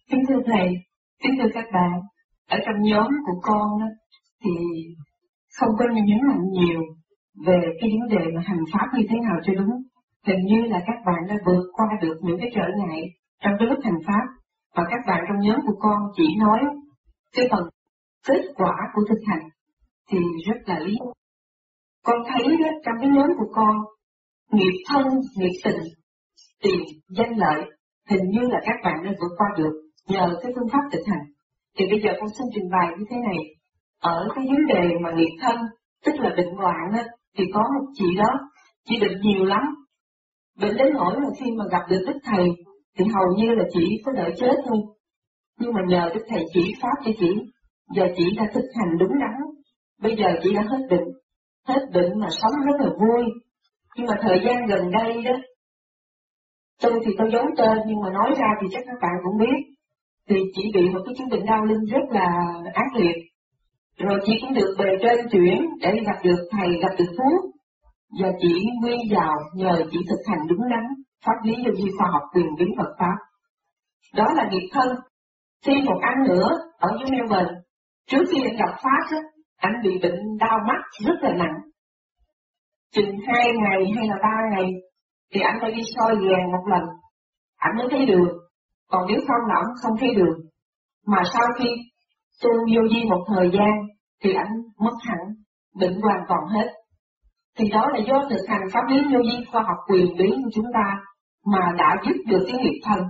Kính thưa Thầy, kính thưa các bạn, ở trong nhóm của con thì không có nhấn mạnh nhiều về cái vấn đề mà hành pháp như thế nào cho đúng. Hình như là các bạn đã vượt qua được những cái trở ngại trong cái lúc hành pháp, và các bạn trong nhóm của con chỉ nói cái phần kết quả của thực hành thì rất là lý. Con thấy đó, trong cái nhóm của con, nghiệp thân, nghiệp tình, tiền, danh lợi, hình như là các bạn đã vượt qua được nhờ cái phương pháp thực hành. Thì bây giờ con xin trình bày như thế này. Ở cái vấn đề mà nghiệp thân, tức là bệnh hoạn á, thì có một chị đó, chị bệnh nhiều lắm. Bệnh đến nỗi mà khi mà gặp được Đức Thầy thì hầu như là chỉ có đợi chết thôi. Nhưng mà nhờ Đức Thầy chỉ pháp cho chị, giờ chị đã thực hành đúng đắn. Bây giờ chị đã hết bệnh mà sống rất là vui. Nhưng mà thời gian gần đây đó, tôi thì tôi giấu tên nhưng mà nói ra thì chắc các bạn cũng biết. Thì chị bị một cái chứng bệnh đau lưng rất là ác liệt. Rồi chị cũng được bề trên chuyển để gặp được Thầy, gặp được thuốc. Và chị quy vào nhờ chị thực hành đúng đắn pháp lý vô vi khoa học quyền bí Phật pháp. Đó là nghiệp thân. Thêm một anh nữa ở dưới Melbourne, trước khi anh gặp pháp á, anh bị bệnh đau mắt rất là nặng. Chừng 2 ngày hay là 3 ngày thì anh phải đi soi gàn một lần, anh mới thấy đường. Còn nếu không là anh không thấy đường. Mà sau khi tu vô vi một thời gian thì anh mất hẳn, bệnh hoàn toàn hết. Thì đó là do thực hành pháp lý vô vi khoa học quyền bí của chúng ta mà đã giúp được cái nghiệp thân.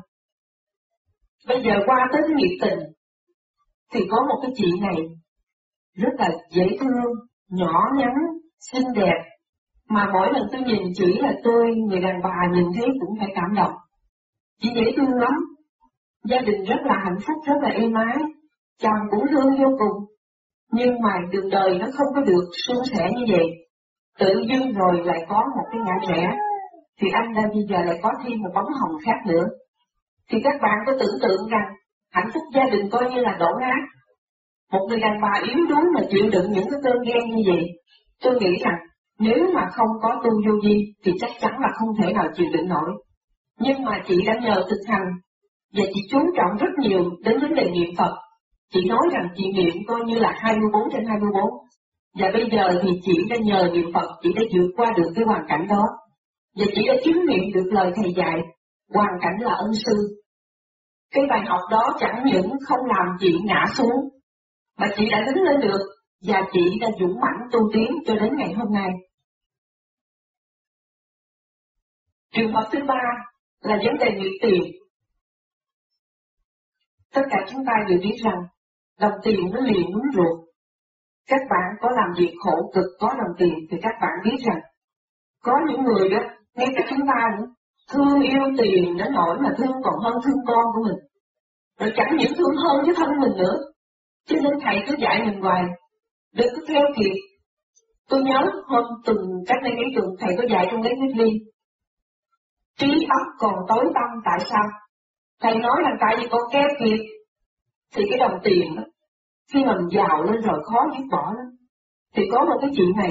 Bây giờ qua tới cái nghiệp tình thì có một cái chị này rất là dễ thương, nhỏ nhắn, xinh đẹp, mà mỗi lần tôi nhìn chỉ là tôi, người đàn bà nhìn thấy cũng phải cảm động. Chị dễ thương lắm, gia đình rất là hạnh phúc, rất là êm ái, chồng cũng thương vô cùng. Nhưng mà đường đời nó không có được suôn sẻ như vậy. Tự dưng rồi lại có một cái ngã rẽ, thì anh đã bây giờ lại có thêm một bóng hồng khác nữa. Thì các bạn có tưởng tượng rằng hạnh phúc gia đình coi như là đổ nát. Một người đàn bà yếu đuối mà chịu đựng những cái cơn ghen như vậy, tôi nghĩ rằng nếu mà không có tu vô vi thì chắc chắn là không thể nào chịu đựng nổi. Nhưng mà chị đã nhờ thực hành và chị chú trọng rất nhiều đến vấn đề niệm Phật. Chị nói rằng chị niệm coi như là 24/24. Và bây giờ thì chị đã nhờ niệm Phật, chị đã vượt qua được cái hoàn cảnh đó. Và chị đã chứng nghiệm được lời Thầy dạy, hoàn cảnh là ân sư. Cái bài học đó chẳng những không làm chị ngã xuống, mà chị đã đứng lên được, và chị đã dũng mãnh tu tiến cho đến ngày hôm nay. Trường hợp thứ ba là vấn đề nghiệp tiền. Tất cả chúng ta đều biết rằng đồng tiền nó liền núm ruột. Các bạn có làm việc khổ cực có đồng tiền thì các bạn biết rằng có những người đó, ngay cả chúng ta nữa, thương yêu tiền đến nỗi mà thương còn hơn thương con của mình. Rồi chẳng những thương hơn cái thân mình nữa. Cho nên Thầy cứ dạy mình hoài, đừng có theo kịp. Tôi nhớ hôm cách đây mấy tuần Thầy có dạy trong lấy huyết ly. Trí óc còn tối tăm tại sao? Thầy nói là tại vì con kéo kịp. Thì cái đồng tiền đó, khi mình giàu lên rồi khó dứt bỏ lắm. Thì có một cái chị này,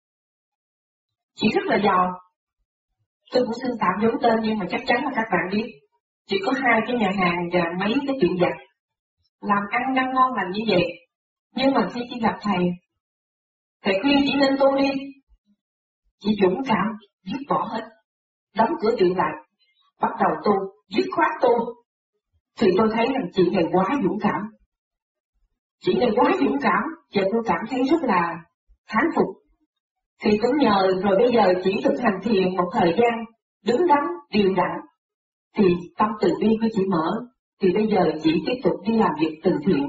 chị rất là giàu. Tôi cũng xin tạm giấu tên nhưng mà chắc chắn là các bạn biết. Chị có 2 cái nhà hàng và mấy cái tiệm giặt. Làm ăn đang ngon lành như vậy. Nhưng mà khi chị gặp Thầy khuyên chị nên tu đi. Chị dũng cảm, dứt bỏ hết. Đóng cửa tiệm lại, bắt đầu tu, dứt khoát tu. Thì tôi thấy rằng chị này quá dũng cảm. Chị này quá dũng cảm, và tôi cảm thấy rất là thán phục. Thì cũng nhờ rồi bây giờ chỉ thực hành thiền một thời gian, đứng đắn, điều đặn, thì tâm từ bi của chị mở, thì bây giờ chị tiếp tục đi làm việc từ thiện.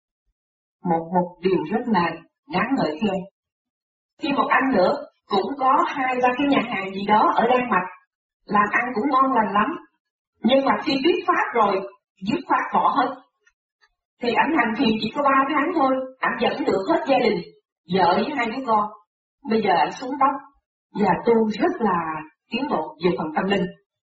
Một điều rất là đáng ngợi khen. Khi một anh nữa cũng có 2-3 cái nhà hàng gì đó ở Đan Mạch, làm ăn cũng ngon lành lắm, nhưng mà khi biết pháp rồi, dứt khoát bỏ hết. Thì ảnh hành thiền chỉ có 3 tháng thôi, ảnh dẫn được hết gia đình, vợ với 2 đứa con. Bây giờ ảnh xuống tóc và tu rất là tiến bộ về phần tâm linh.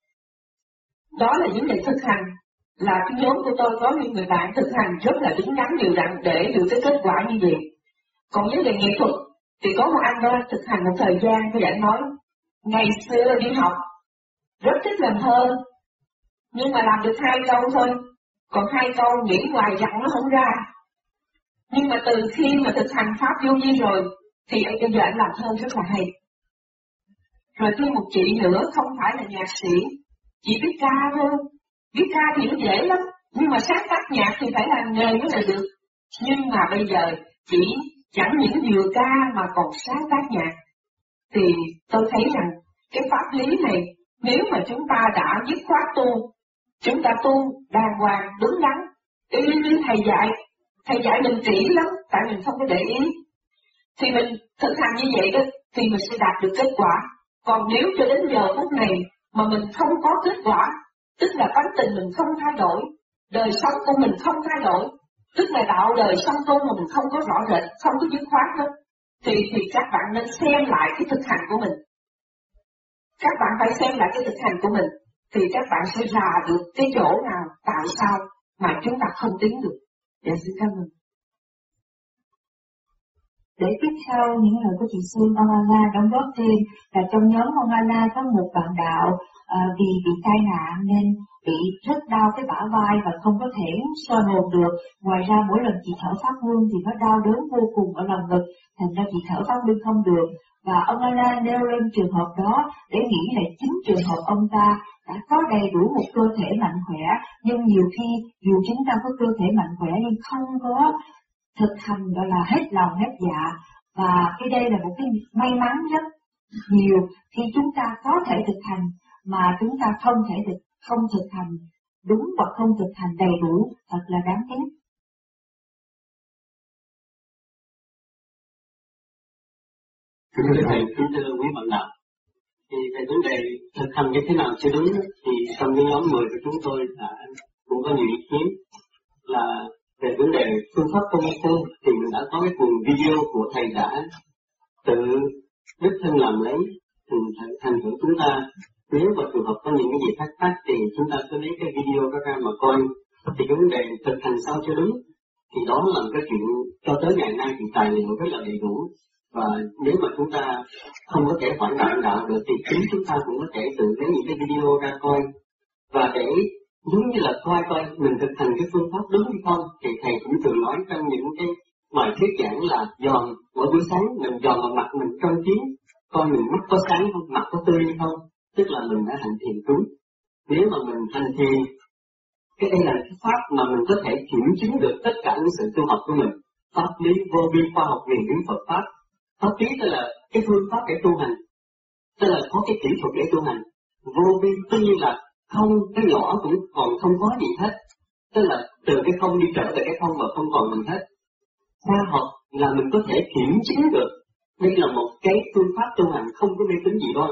Đó là vấn đề thực hành, là cái nhóm của tôi có những người bạn thực hành rất là đúng đắn điều đặn để được cái kết quả như vậy. Còn vấn đề nghệ thuật thì có một anh đó thực hành một thời gian thì anh nói, ngày xưa đi học rất thích làm thơ, nhưng mà làm được 2 câu thôi, Còn hai câu nghĩ hoài dặn nó không ra. Nhưng mà từ khi mà thực hành pháp vô vi rồi, thì bây giờ anh làm thơ rất là hay. Rồi thêm một chị nữa không phải là nhạc sĩ, chị biết ca thôi. Biết ca thì nó dễ lắm, nhưng mà sáng tác nhạc thì phải làm nghề mới là được. Nhưng mà bây giờ chị chẳng những vừa ca mà còn sáng tác nhạc. Thì tôi thấy rằng cái pháp lý này, nếu mà chúng ta đã dứt khoát tu, chúng ta tu đàng hoàng, đúng đắn, y như thầy dạy mình kỹ lắm, tại mình không có để ý. Thì mình thực hành như vậy đó, thì mình sẽ đạt được kết quả. Còn nếu cho đến giờ phút này mà mình không có kết quả, tức là tánh tình mình không thay đổi, đời sống của mình không thay đổi, tức là đạo đời sống tu mà mình không có rõ rệt, không có dứt khoát hết, thì các bạn nên xem lại cái thực hành của mình. Các bạn phải xem lại cái thực hành của mình, thì các bạn sẽ rà được cái chỗ nào tại sao mà chúng ta không tiến được. Dạ xin cảm ơn. Để tiếp theo những lời của chị Xuân, ông Anna đóng góp thêm là trong nhóm ông Anna có một bạn đạo vì bị tai nạn nên bị rất đau cái bả vai và không có thể soi hồn được. Ngoài ra mỗi lần chị thở pháp luân thì nó đau đớn vô cùng ở lòng ngực, thành ra chị thở pháp luân không được. Và ông Anna nêu lên trường hợp đó để nghĩ là chính trường hợp ông ta đã có đầy đủ một cơ thể mạnh khỏe, nhưng nhiều khi dù chúng ta có cơ thể mạnh khỏe nhưng không có thực hành gọi là hết lòng hết dạ, và cái đây là một cái may mắn rất nhiều khi chúng ta có thể thực hành mà chúng ta không thực hành đúng và không thực hành đầy đủ, thật là đáng tiếc. Thưa thầy, kính thưa quý bạn đạo, thì về vấn đề thực hành như thế nào cho đúng thì trong cái nhóm 10 của chúng tôi cũng có nhiều ý kiến là về vấn đề phương pháp công phu thì mình đã có cái cuốn video của thầy đã tự đích thân làm lấy, thì thành thử chúng ta nếu mà trường hợp có những cái gì thắc mắc thì chúng ta cứ lấy cái video đó ra mà coi. Thì cái vấn đề thực hành sao cho đúng thì đó là một cái chuyện cho tới ngày nay thì tài liệu rất là đầy đủ, và nếu mà chúng ta không có thể phản đạo được thì chính chúng ta cũng có thể tự lấy những cái video ra coi, và để giống như là coi mình thực hành cái phương pháp đúng hay không. Thì thầy cũng thường nói trong những cái bài thuyết giảng là giòn mỗi buổi sáng mình giòn vào mặt mình trong tiếng, coi mình mắt có sáng không, mặt có tươi hay không, tức là mình đã hành thiền đúng. Nếu mà mình hành thiền, cái đây là cái pháp mà mình có thể kiểm chứng được tất cả những sự tu học của mình. Pháp lý vô vi khoa học huyền bí Phật pháp. Pháp lý tức là cái phương pháp để tu hành, tức là có cái kỹ thuật để tu hành. Vô vi tất nhiên là không, cái nhỏ cũng còn không có gì hết, tức là từ cái không đi trở về cái không mà không còn gì hết. Khoa học là mình có thể kiểm chứng được, đây là một cái phương pháp tu hành không có mê tín gì đâu.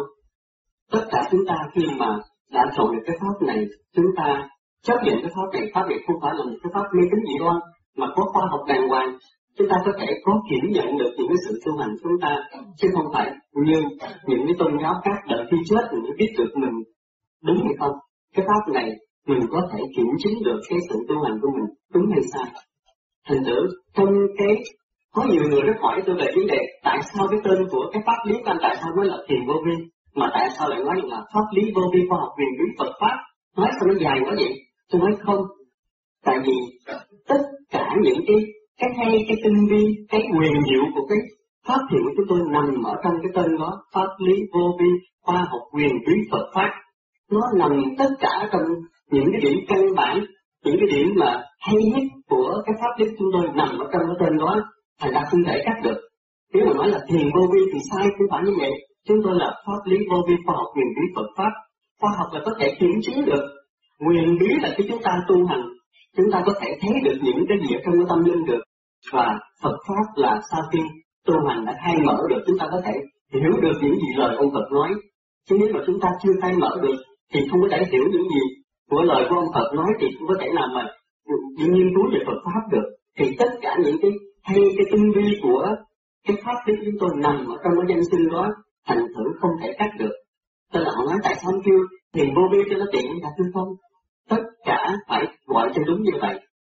Tất cả chúng ta khi mà đã chọn được cái pháp này, chúng ta chấp nhận cái pháp này không phải là một cái pháp mê tín gì đâu, mà có khoa học đàng hoàng. Chúng ta có thể có kiểm nhận được những cái sự tu hành của chúng ta, chứ không phải như những cái tôn giáo khác đợi khi chết mình mới biết được mình đúng hay không. Cái pháp này mình có thể kiểm chứng được cái sự tu hành của mình đúng hay sai. Thành thử trong cái có nhiều người rất hỏi tôi về vấn đề tại sao cái tên của cái pháp lý của anh tại sao mới là thiền vô vi, mà tại sao lại nói là pháp lý vô vi khoa học huyền bí Phật pháp, nói sao nó dài quá vậy? Tôi nói không, tại vì tất cả những cái hay, cái tinh vi, cái quyền diệu của cái pháp thiện của chúng tôi nằm ở trong cái tên đó, pháp lý vô vi khoa học huyền bí Phật pháp. Nó nằm tất cả trong những cái điểm căn bản, những cái điểm mà hay nhất của cái pháp lý chúng tôi nằm ở trong cái tên đó, thành ra không thể cắt được. Nếu mà nói là thiền vô vi thì sai, không phải như vậy. Chúng tôi là pháp lý vô vi khoa học huyền bí Phật pháp. Khoa học là có thể kiểm chứng được, huyền bí là khi chúng ta tu hành, chúng ta có thể thấy được những cái gì ở trong cái tâm linh được, và Phật pháp là sau khi tu hành đã khai mở được, chúng ta có thể hiểu được những gì lời ông Phật nói. Chứ nếu mà chúng ta chưa khai mở được thì không có thể hiểu những gì của lời của ông Phật nói, thì không có thể nào mà nghiên cứu về Phật pháp được. Thì tất cả những cái hay, cái tinh vi của cái pháp lý chúng tôi nằm ở trong cái danh xưng đó, thành thử không thể cắt được. Tức là họ nói tại sao kêu thiền vô vi cho nó tiện, là thưa không, tất cả phải gọi cho đúng như vậy.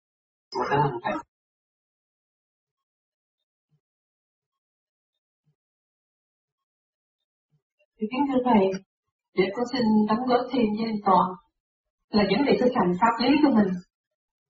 Một cái hành thầy. Kính thưa thầy, để con xin đóng góp thêm với anh Toàn là vấn đề thực hành pháp lý của mình.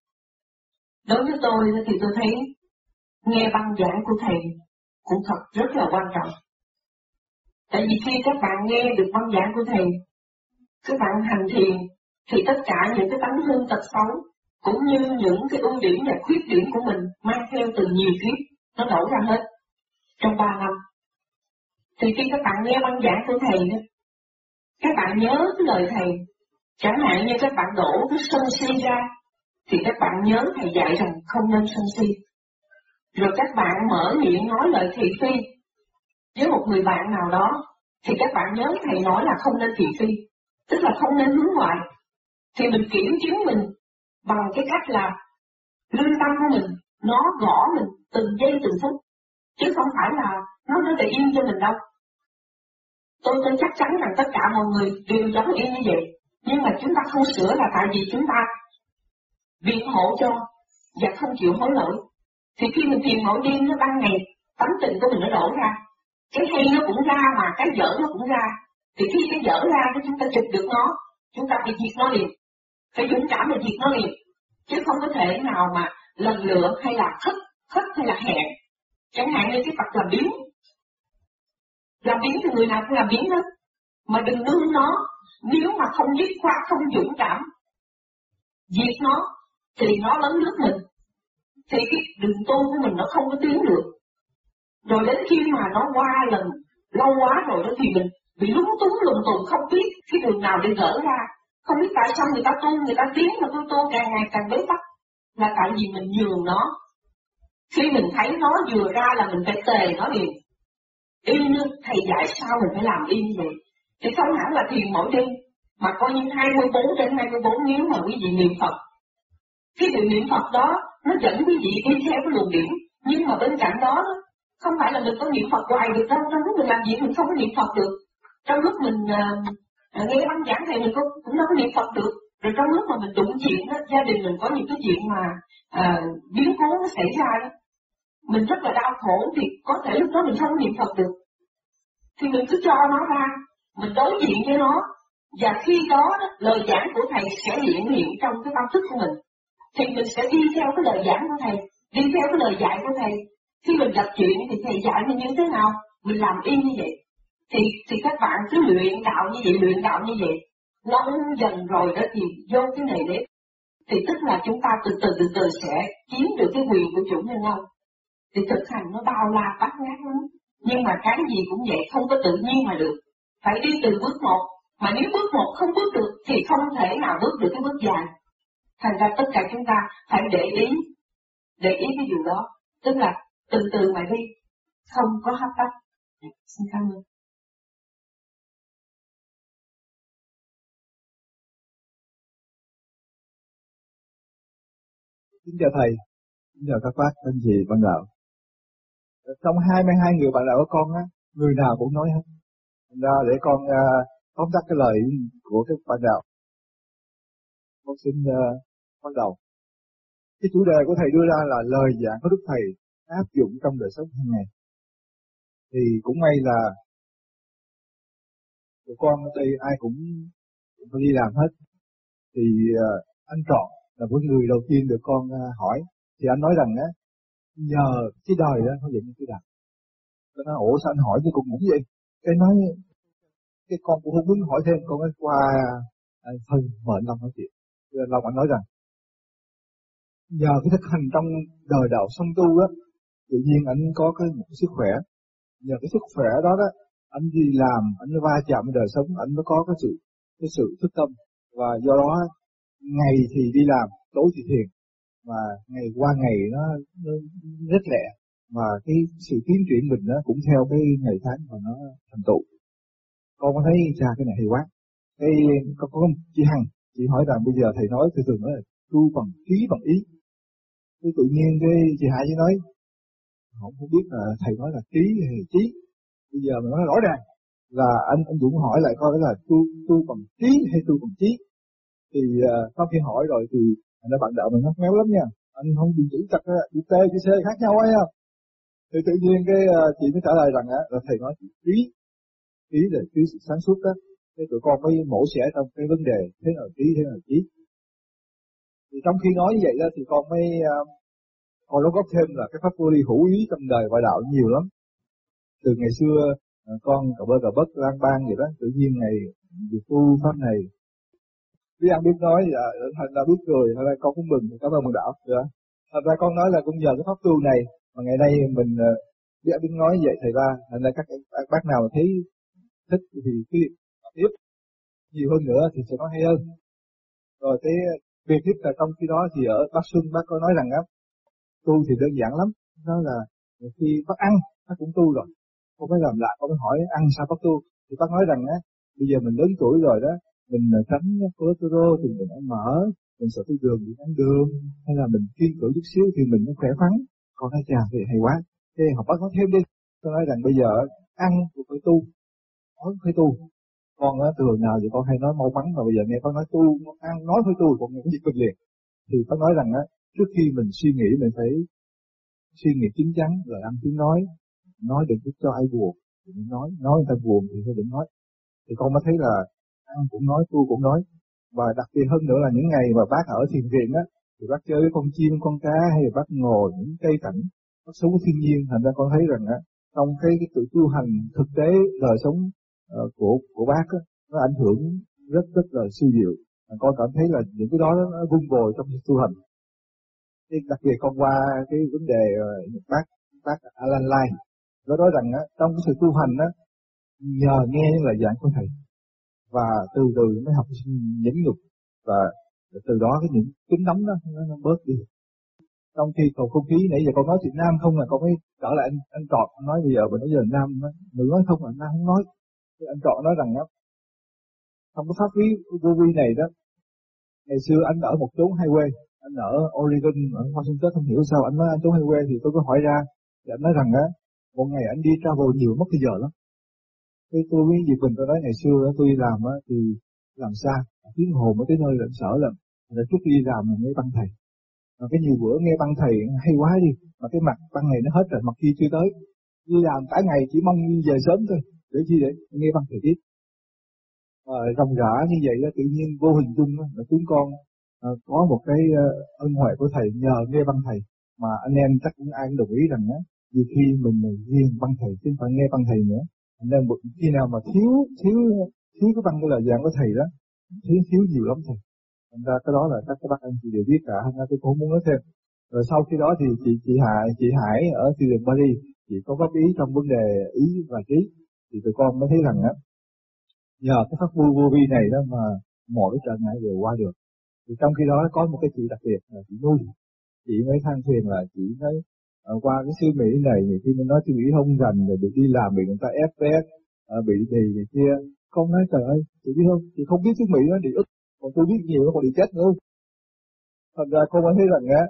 Đối với tôi thì tôi thấy nghe băng giảng của thầy cũng thật rất là quan trọng. Tại vì khi các bạn nghe được băng giảng của thầy, các bạn hành thiền, thì tất cả những cái tánh hư tật xấu, cũng như những cái ưu điểm và khuyết điểm của mình mang theo từ nhiều kiếp, nó đổ ra hết trong 3 năm. Thì khi các bạn nghe băng giảng của thầy, các bạn nhớ cái lời thầy, chẳng hạn như các bạn đổ cái sân si ra, thì các bạn nhớ thầy dạy rằng không nên sân si. Rồi các bạn mở miệng nói lời thị phi với một người bạn nào đó, thì các bạn nhớ thầy nói là không nên thị phi, tức là không nên hướng ngoại. Thì mình kiểm chứng mình bằng cái cách là lương tâm của mình, nó gõ mình từng giây từng phút, chứ không phải là nó để yên cho mình đâu. Tôi chắc chắn rằng tất cả mọi người đều giống y như vậy, nhưng mà chúng ta không sửa là tại vì chúng ta biện hộ cho và không chịu hối lỗi. Thì khi mình thiền mỗi đêm nó ban ngày, tánh tình của mình nó đổ ra, cái hay nó cũng ra mà cái dở nó cũng ra. Thì khi cái dở ra thì chúng ta chụp được nó, chúng ta phải diệt nó liền, phải dũng cảm để diệt nó liền, chứ không có thể nào mà lần lựa hay là khất hay là hẹn. Chẳng hạn như cái Phật làm biến thì người nào cũng làm biến hết, mà đừng nương nó. Nếu mà không dứt khoát, không dũng cảm diệt nó thì nó lấn lướt mình, thì cái đường tu của mình nó không có tiến được. Rồi đến khi mà nó qua lần lâu quá rồi đó thì mình bị lúng túng lùng tùng, không biết cái đường nào để gỡ ra, không biết tại sao người ta tu, người ta tiến mà tôi tu càng ngày càng bế tắc, là tại vì mình nhường nó. Khi mình thấy nó vừa ra là mình phải tề nó liền, y như thầy dạy sao mình phải làm y như vậy. Thì không hẳn là thiền mỗi đêm, mà coi như 24/24 nếu mà quý vị niệm Phật. Cái việc niệm Phật đó nó dẫn quý vị đi theo cái luồng điển, nhưng mà bên cạnh đó không phải là mình có niệm Phật hoài được đâu. Trong lúc mình làm việc mình không có niệm Phật được, trong lúc mình nghe băng giảng thầy mình cũng đâu có niệm Phật được. Rồi trong lúc mà mình đụng chuyện đó, gia đình mình có những cái chuyện mà biến cố nó xảy ra đó, mình rất là đau khổ, thì có thể lúc đó mình không niệm Phật được. Thì mình cứ cho nó ra, mình đối diện với nó, và khi đó lời giảng của thầy sẽ hiện trong cái tâm thức của mình, thì mình sẽ đi theo cái lời giảng của thầy, đi theo cái lời dạy của thầy. Khi mình gặp chuyện thì thầy dạy mình như thế nào, mình làm y như vậy. Thì các bạn cứ luyện đạo như vậy, lâu dần rồi đó thì vô cái này đấy, thì tức là chúng ta từ từ sẽ chiếm được cái quyền của chủ nhân ông. Thì thực hành nó bao la bát ngát lắm, nhưng mà cái gì cũng vậy, không có tự nhiên mà được, phải đi từ bước một. Mà nếu bước một không bước được thì không thể nào bước được cái bước dài. Thành ra tất cả chúng ta phải để ý cái điều đó, tức là từ từ mà đi, không có hấp tấp. Xin cảm ơn. Kính chào thầy, kính chào các bác, anh chị, bạn đạo. Trong 22 người bạn đạo của con á, người nào cũng nói hết. Thành ra để con tóm tắt cái lời của các bạn đạo. Con xin bắt đầu. Cái chủ đề của thầy đưa ra là lời giảng của Đức Thầy áp dụng trong đời sống hàng ngày. Thì cũng may là tụi con ở đây ai cũng phải đi làm hết. Thì anh Trọn là một người đầu tiên được con hỏi. Thì anh nói rằng á, nhờ cái đời đó nó dựng cái đời. Tôi nói ủa sao anh hỏi tôi cũng nghĩ vậy? Cái nói cái con cũng không muốn hỏi thêm, con nói qua thôi mời anh Long nói chuyện. Anh Long anh nói rằng nhờ cái thực hành trong đời đạo song tu á, tự nhiên anh có một cái sức khỏe. Nhờ cái sức khỏe đó đó, anh đi làm, anh va chạm với đời sống, anh mới có cái sự thức tâm. Và do đó ngày thì đi làm, tối thì thiền, mà ngày qua ngày nó rất lẹ, mà cái sự tiến triển mình nó cũng theo cái ngày tháng mà nó thành tựu. Con có thấy cái này hay quá. Cái có chị Hằng, chị hỏi rằng bây giờ thầy nói thường nói là tu bằng trí bằng ý. Cái tự nhiên cái chị Hải chỉ nói không biết là thầy nói là trí hay trí. Bây giờ mình nói rõ ràng là anh Dũng hỏi lại coi là tu bằng trí hay tu bằng trí. Thì sau khi hỏi rồi thì anh bạn đạo mình nó méo lắm nha. Anh không bị chữ chặt chữ T chữ C khác nhau ấy không? Thì tự nhiên cái chị mới trả lời rằng là thầy nói trí là trí sự sáng suốt đó. Thế tụi con mới mổ xẻ trong cái vấn đề thế nào trí thế nào trí. Thì trong khi nói như vậy đó thì con mới Còn đóng góp thêm là cái pháp vô vi hữu ý trong đời ngoại đạo nhiều lắm. Từ ngày xưa con cà bớt lang bang vậy đó, tự nhiên ngày việc tu pháp này biết ăn biết nói, thành ra biết cười, thành ra con cũng mừng, cảm ơn mừng đạo. Thành ra con nói là cũng nhờ cái pháp tu này mà ngày nay mình biết ăn biết nói vậy thầy ra, thành ra các bác nào thấy thích thì cứ tiếp nhiều hơn nữa thì sẽ nói hay hơn. Rồi cái việc tiếp là trong khi đó thì ở Bác Xuân bác có nói rằng á, tu thì đơn giản lắm, đó là khi bác ăn bác cũng tu rồi, không phải làm lại, không phải hỏi ăn sao bác tu. Thì bác nói rằng á, bây giờ mình lớn tuổi rồi đó, mình tránh cholesterol thì mình ăn mỡ, mình sợ tiêu đường thì ăn đường, hay là mình kiêng cử chút xíu thì mình nó khỏe khoắn. Còn nói chà thì hay quá, thế học bác nói thêm đi. Tôi nói rằng bây giờ ăn cũng phải tu, nói phải tu. Con á từ nào vậy con hay nói mau mắn, mà bây giờ nghe con nói tu, ăn nói phải tu, con nghe cái gì quên liền. Thì có nói rằng á, trước khi mình suy nghĩ mình phải suy nghĩ chín chắn, rồi ăn tiếng nói đừng giúp cho ai buồn thì mình nói người ta buồn thì thôi đừng nói. Thì con mới thấy là ăn cũng nói, tu cũng nói. Và đặc biệt hơn nữa là những ngày mà bác ở thiền viện á, thì bác chơi với con chim, con cá, hay là bác ngồi những cây cảnh, bác sống với thiên nhiên. Thành ra con thấy rằng á, trong cái tự tu hành thực tế đời sống của bác á, nó ảnh hưởng rất là siêu diệu. Con cảm thấy là những cái đó nó vun bồi trong việc tu hành. Đặc biệt con qua cái vấn đề bác Alan Lai, nó nói rằng á, trong cái sự tu hành á, nhờ nghe những lời giảng của thầy và từ từ mới học nhẫn nhục, và từ đó cái những tính nóng đó nó bớt đi. Trong khi cầu không khí nãy giờ con nói chuyện Nam không là con mới trở lại anh Trọt nói bây giờ bây giờ Nam nữ nói không là Nam không nói. Thì anh Trọt nói rằng á, trong cái pháp lý vô vi này đó, ngày xưa anh ở một chốn hai quê, anh ở Oregon, ở Washington, không hiểu sao anh nói anh chốn hai quê. Thì tôi có hỏi ra, thì anh nói rằng á, một ngày anh đi travel nhiều mất cái giờ lắm. Cái tôi với Diệp Bình tôi nói ngày xưa tôi đi làm á thì làm xa, tiếng hồn ở cái nơi lãnh sở lắm. Rồi trước khi đi làm mình nghe băng thầy, mà cái nhiều bữa nghe băng thầy hay quá đi, mà cái mặt băng này nó hết rồi, mặt kia chưa tới. Đi làm cả ngày chỉ mong về sớm thôi, để chi để nghe băng thầy tiếp. Ròng rã như vậy đó, tự nhiên vô hình chung đó, là chúng con có một cái ân huệ của thầy nhờ nghe băng thầy, mà anh em chắc cũng ai cũng đồng ý rằng á, nhiều khi mình riêng băng thầy chứ không phải nghe băng thầy nữa. Nên khi nào mà thiếu cái băng cái lời giảng của thầy đó, thiếu nhiều lắm thầy. Thành ra cái đó là các bác anh chị đều biết cả, nên tôi cũng không muốn nói thêm. Rồi sau khi đó thì chị Hải ở Sư viện Paris, chị có góp ý trong vấn đề ý và trí, thì tụi con mới thấy rằng á, nhờ cái pháp vô vi này đó mà mọi cái trở ngại đều qua được. Thì trong khi đó có một cái chị đặc biệt là chị Nuôi, chị mới than phiền là chị nói qua cái siêu Mỹ này, nhiều khi mình nói siêu Mỹ không rành, rồi bị đi làm bị người ta ép ép, bị gì này kia. Con nói trời ơi, chị biết không, chị không biết siêu Mỹ nó đi ức, còn tôi biết nhiều nó còn đi chết nữa. Thành ra con mới thấy rằng á,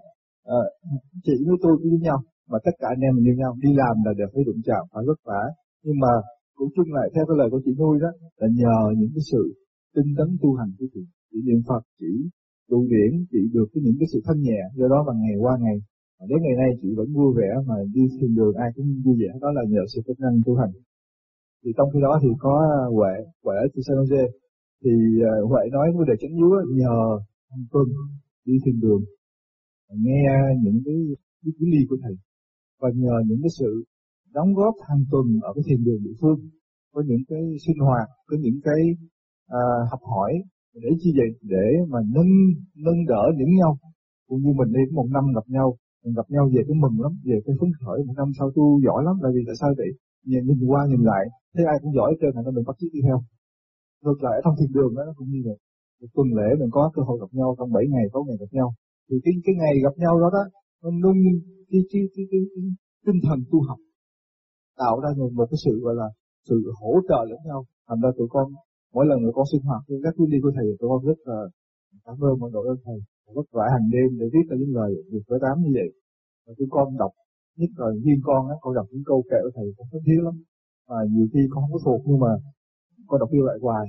chị với tôi như nhau, mà tất cả anh em mình như nhau, đi làm là đều phải đụng chạm, phải vất vả. Nhưng mà cũng chung lại theo cái lời của chị Nuôi đó, là nhờ những cái sự tinh tấn tu hành của chị niệm Phật, chị tụ điển, chị được những cái sự thanh nhẹ, do đó mà ngày qua ngày, đến ngày nay chị vẫn vui vẻ mà đi thiền đường ai cũng vui vẻ, đó là nhờ sự tinh năng tu hành. Thì trong khi đó thì có Huệ ở San Jose, thì Huệ nói vấn đề chánh yếu nhờ hàng tuần đi thiền đường, nghe những cái chuyến đi của thầy, và nhờ những cái sự đóng góp hàng tuần ở cái thiền đường địa phương, có những cái sinh hoạt, có những cái học hỏi, để chi vậy, để mà nâng đỡ những nhau. Cũng như mình đi một năm gặp nhau về cái mừng lắm, về cái phấn khởi, một năm sau tu giỏi lắm, là vì tại sao vậy? Nhìn qua nhìn lại thấy ai cũng giỏi hết trơn, nên mình bắt chước đi theo. Ngược lại ở trong thiền đường đó nó cũng như vậy, một tuần lễ mình có cơ hội gặp nhau, trong 7 ngày 6 ngày gặp nhau, thì cái ngày gặp nhau đó nó nâng cái tinh thần tu học, tạo ra một cái sự gọi là sự hỗ trợ lẫn nhau. Thành ra tụi con mỗi lần tụi con sinh hoạt với các chuyến đi của thầy, tụi con rất là cảm ơn mọi đội ơn thầy, vất vả hàng đêm để viết ra những lời việc với tám như vậy. Và tụi con đọc, nhất là riêng con con đọc những câu kệ của thầy con rất thiếu lắm, và nhiều khi con không có thuộc, nhưng mà con đọc yêu lại hoài.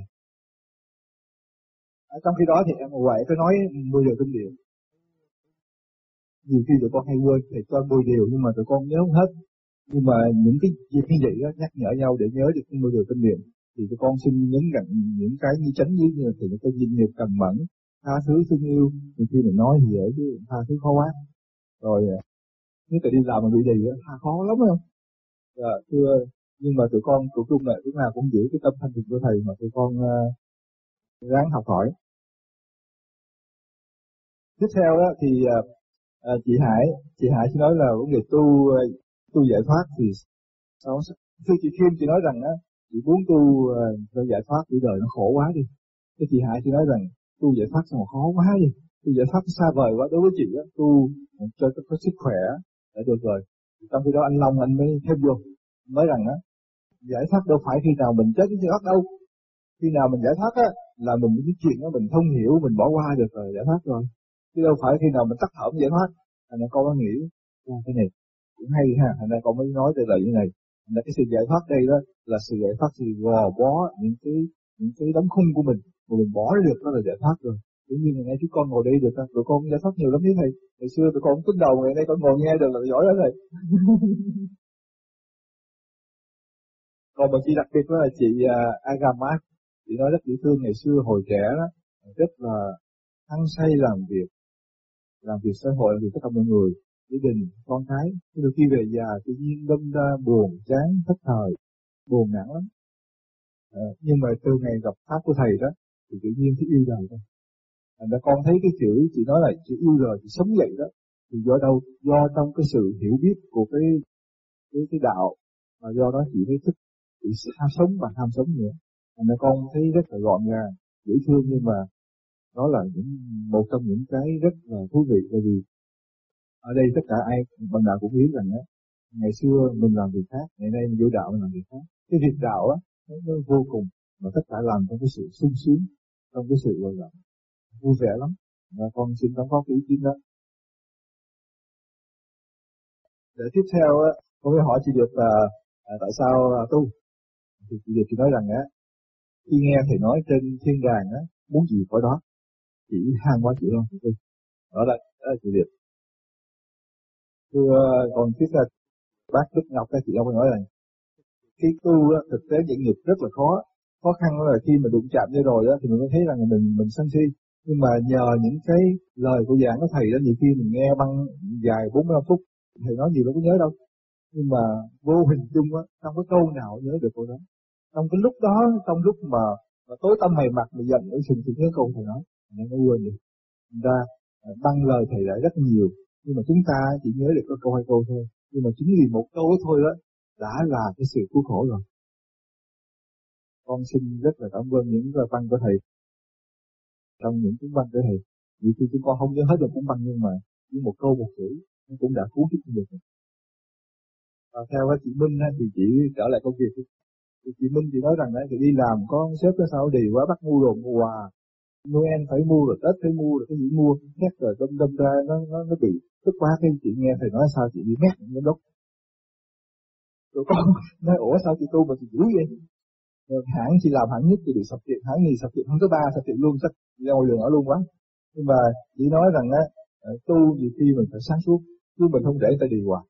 Trong khi đó thì em Huệ có nói 10 điều kinh điển, nhiều khi tụi con hay quên, thầy cho 10 điều nhưng mà tụi con nhớ không hết. Nhưng mà những cái việc như vậy đó nhắc nhở nhau để nhớ được 10 điều kinh điển, thì tụi con xin nhấn mạnh những cái như chánh như thì nó có diệt nghiệp cần mẫn, tha thứ thương yêu. Khi mình nói thì dễ chứ tha thứ khó quá. Rồi Nếu tự đi làm mà bị đì á, khó lắm không? Thưa, nhưng mà tụi con tụi chung này lúc nào cũng giữ cái tâm thanh tịnh của thầy mà tụi con ráng học hỏi. Tiếp theo đó thì chị Hải chỉ nói là vấn đề tu giải thoát thì sao? Thưa chị Kim, chị nói rằng á, chị muốn tu giải thoát vì đời nó khổ quá đi. Cái chị Hải chỉ nói rằng tu giải thoát sao mà khó quá đi, tu giải thoát xa vời quá. Đối với chị á, tu cho có sức khỏe đã được rồi. Trong khi đó anh Long anh mới thêm vô, nói rằng á, giải thoát đâu phải khi nào mình chết cái thoát đâu. Khi nào mình giải thoát á là mình cái chuyện đó mình thông hiểu, mình bỏ qua được rồi, giải thoát rồi. Chứ đâu phải khi nào mình tắt thở giải thoát. Thành ra con có nghĩ cái này cũng hay ha, thành ra con mới nói về lời như này. Thành ra cái sự giải thoát đây đó là sự giải thoát, sự gò bó những cái đóng khung của mình, mà mình bỏ được đó là giải thoát rồi. Tự nhiên ngày nay chúng con ngồi đây được, tụi con giải thoát nhiều lắm chứ thầy. Ngày xưa tụi con không tính đầu, ngày nay con ngồi nghe được là giỏi lắm thầy. Còn một chị đặc biệt đó là chị Agamat, chị nói rất dễ thương. Ngày xưa hồi trẻ đó rất là hăng say làm việc xã hội, làm việc tất cả mọi người, gia đình, con cái. Nhưng khi về già tự nhiên đâm ra buồn, chán, thất thời, buồn nản lắm. Nhưng mà từ ngày gặp pháp của thầy đó thì tự nhiên thấy yêu đời thôi. Thành ra con thấy cái chữ chị nói là chữ yêu đời, chị sống dậy đó, thì do đâu? Do trong cái sự hiểu biết của cái đạo, mà do đó chị mới thích, chị ham sống và ham sống nữa. Thành ra con thấy rất là gọn gàng, dễ thương, nhưng mà đó là một trong những cái rất là thú vị. Bởi vì ở đây tất cả ai bằng đạo cũng biết rằng á, ngày xưa mình làm việc khác, ngày nay mình vô đạo mình làm việc khác. Cái việc đạo á nó vô cùng, mà tất cả làm trong cái sự sung sướng, trong cái sự gọi là vui vẻ lắm. Và con xin đóng góp ý kiến đó. Để tiếp theo á, con mới hỏi chị Điệp là tại sao tu. Thì chị Điệp chỉ nói rằng á, khi nghe thầy nói trên thiên đàng á, muốn gì có đó, chỉ ham quá chị luôn. Đó là chị Điệp. Thưa còn tiếp theo bác Đức Ngọc, các chị ông nói rằng cái tu á, thực tế diễn nghiệp rất là khó khăn là khi mà đụng chạm với rồi đó thì mình mới thấy rằng mình sân si. Nhưng mà nhờ những cái lời của giảng của thầy đó, nhiều khi mình nghe băng dài 45 phút, thầy nói gì đâu có nhớ đâu. Nhưng mà vô hình chung á, không có câu nào nhớ được câu đó. Trong cái lúc đó, trong lúc mà tối tăm mày mặt mình giận ở sừng thì nhớ câu thầy nói, nên nó quên đi. Thành ra băng lời thầy lại rất nhiều, nhưng mà chúng ta chỉ nhớ được có câu hai câu thôi. Nhưng mà chính vì một câu đó thôi đó đã là cái sự cứu khổ rồi. Con xin rất là cảm ơn những văn của thầy. Trong những cuốn văn của thầy, vì khi chúng con không nhớ hết được cuốn văn, nhưng mà chỉ một câu một chữ nó cũng đã cứu giúp được. Và theo chị Minh thì chị trở lại công việc. Thì chị Minh chị nói rằng đấy, thì đi làm có sếp nó sao đi quá, bắt mua đồ mua quà, Noel phải mua, rồi Tết phải mua, rồi cái gì mua khác, rồi đâm ra nó bị tức quá. Khi chị nghe thầy nói sao chị bị mét giám đốc. Rồi con nói ủa sao chị tu mà chị dữ vậy? Rồi hãng chị làm hãng nhất thì bị sập tiệm, hãng gì sập tiệm không có 3 sập tiệm luôn, chắc ra ngoài đường ở luôn quá. Nhưng mà chị nói rằng á, tu nhiều khi mình phải sáng suốt, chứ mình không để ta đi hoài.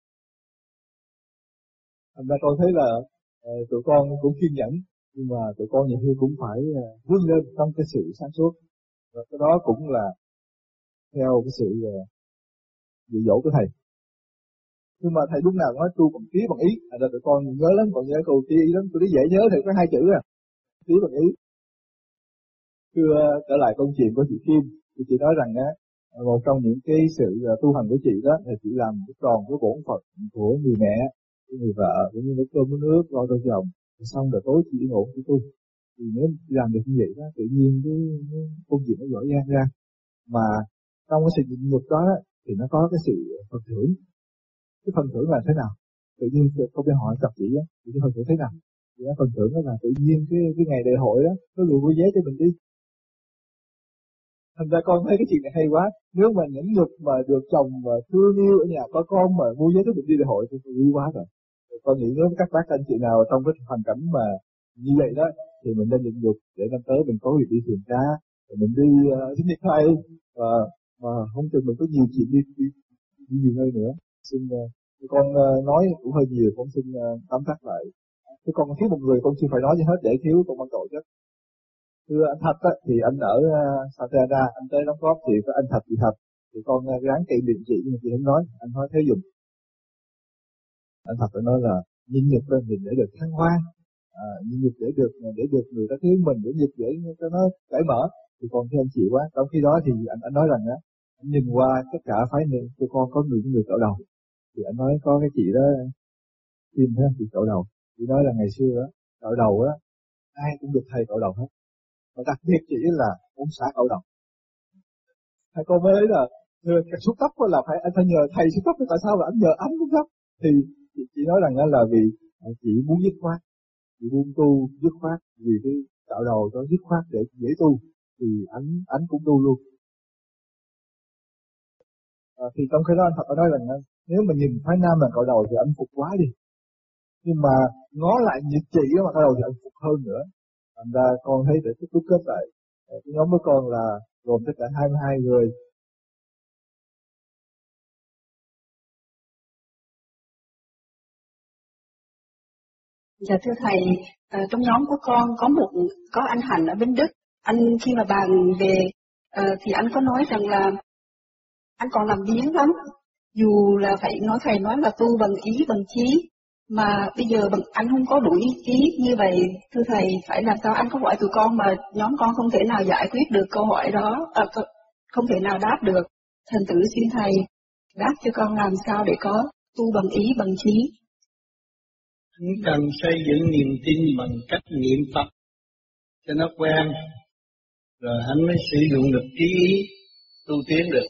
Thành ra con thấy là tụi con cũng kiên nhẫn, nhưng mà tụi con nhiều khi cũng phải vươn lên trong cái sự sáng suốt. Và cái đó cũng là theo cái sự dạy dỗ của thầy. Nhưng mà thầy lúc nào cũng nói tu bằng trí bằng ý, thành ra tụi con nhớ lắm, còn nhớ câu trí ý lắm. Tôi dễ nhớ thì có 2 chữ à, trí bằng ý. Thưa trở lại câu chuyện của chị Kim, thì chị nói rằng á, một trong những cái sự tu hành của chị đó là chị làm cái tròn cái bổn phận của người mẹ, của người vợ, cũng như nấu cơm nấu nước, lo cho chồng. Xong rồi tối chị ngủ chị tu. Thì nếu làm được như vậy đó, tự nhiên cái công việc nó giỏi giang ra. Mà trong cái sự nhịn nhục đó thì nó có cái sự phần thưởng. Cái phần thưởng là thế nào? Tự nhiên không biết hỏi cặp chị á, thì cái phần thưởng thế nào? Thì cái phần thưởng đó là tự nhiên cái ngày đại hội đó, có người mua vé cho mình đi. Thành ra con thấy cái chuyện này hay quá. Nếu mà nhẫn nhục mà được chồng mà thương yêu ở nhà có con mà mua vé cho mình đi đại hội thì vui quá rồi. Con nghĩ nếu các bác anh chị nào trong cái hoàn cảnh mà như vậy đó thì mình nên nhịn nhục để năm tới mình có việc đi thuyền cá, rồi mình đi sinh nhật thầy, và mà không chừng mình có nhiều chuyện đi nhiều nơi nữa. Xin con nói cũng hơi nhiều, con xin tóm tắt lại. Chứ con thiếu một người con chưa phải nói gì hết để thiếu con ban tội chứ. Thưa anh Thạch á, thì anh ở Santana, anh tới đóng góp thì có anh Thạch chị Thạch. thì con ráng kỵ điện chị, nhưng mà chị không nói, anh nói thế dùng. Anh thật phải nói là nhịn nhục lên thì để được thăng hoa, nhịn nhục để được người ta thương mình, để nhục để cho nó cởi mở, thì con thấy anh chịu quá. Trong khi đó thì anh nói rằng á, anh nhìn qua tất cả phái này tụi con có người cạo đầu, thì anh nói có cái chị đó tìm thấy chị cạo đầu, chị nói là ngày xưa đó cạo đầu á ai cũng được thầy cạo đầu hết, mà đặc biệt chỉ là muốn xả cạo đầu. Thầy con mới lấy là xuống tóc là phải anh phải nhờ thầy xuống tóc, tại sao là anh nhờ anh xuống tóc? Thì chị nói rằng là vì chị muốn dứt khoát, chị muốn tu dứt khoát, vì cái cạo đầu cho dứt khoát để dễ tu, thì anh cũng tu luôn. Thì trong khi đó anh thật nói rằng nếu mà nhìn phái nam mà cạo đầu thì anh phục quá đi, nhưng mà ngó lại những chị mà cạo đầu thì anh phục hơn nữa. Thành ra con thấy để đúc kết lại cái nhóm của con là gồm tất cả 22 người. Dạ thưa thầy, trong nhóm của con có anh Hành ở bên Đức. Anh khi mà bàn về thì anh có nói rằng là anh còn làm biếng lắm. Dù là thầy nói là tu bằng ý bằng trí, mà bây giờ anh không có đủ ý chí như vậy. Thưa thầy, phải làm sao? Anh có hỏi tụi con mà nhóm con không thể nào giải quyết được câu hỏi đó, không thể nào đáp được. Thành thử xin thầy đáp cho con làm sao để có tu bằng ý bằng trí. Chúng cần xây dựng niềm tin bằng cách niệm Phật cho nó quen, rồi anh mới sử dụng được trí ý tu tiến được.